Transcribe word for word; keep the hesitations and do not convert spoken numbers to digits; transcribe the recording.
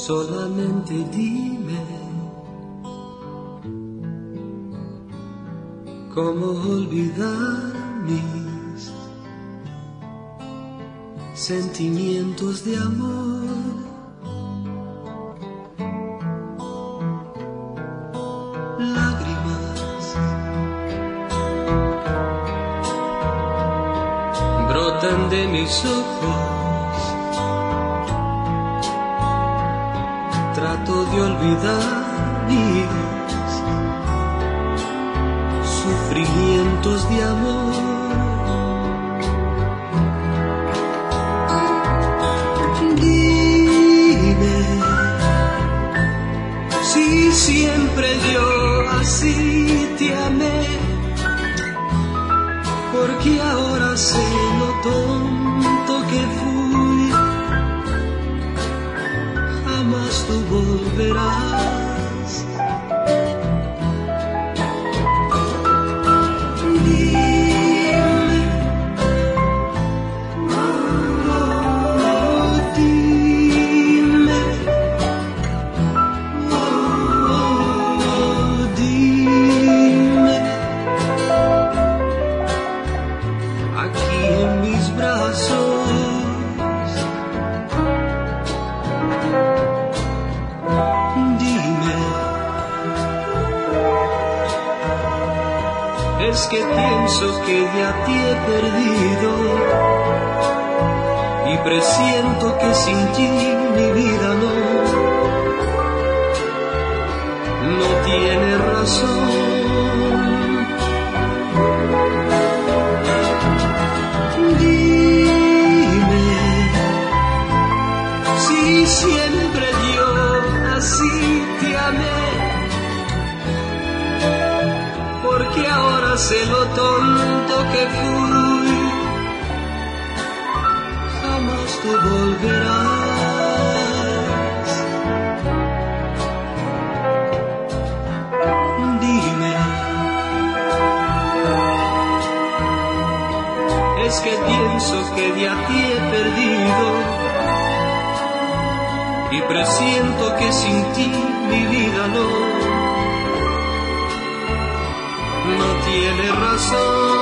Solamente dime cómo olvidar mis sentimientos de amor. Lágrimas brotan de mis ojos. Trato de olvidar mis sufrimientos de amor. Dime si siempre yo así te amé, porque ahora sé lo tonto que fui. Jamás tú volverás. Dime, oh, dime, oh, dime, aquí en mis brazos. Es que pienso que ya te he perdido y presiento que sin ti mi vida no, no tiene razón. Dime si siempre yo así te amé, porque ahora sé lo tonto que fui. Jamás tú volverás. Dime, es que pienso que ya te he perdido y presiento que sin ti mi vida no, no tiene razón.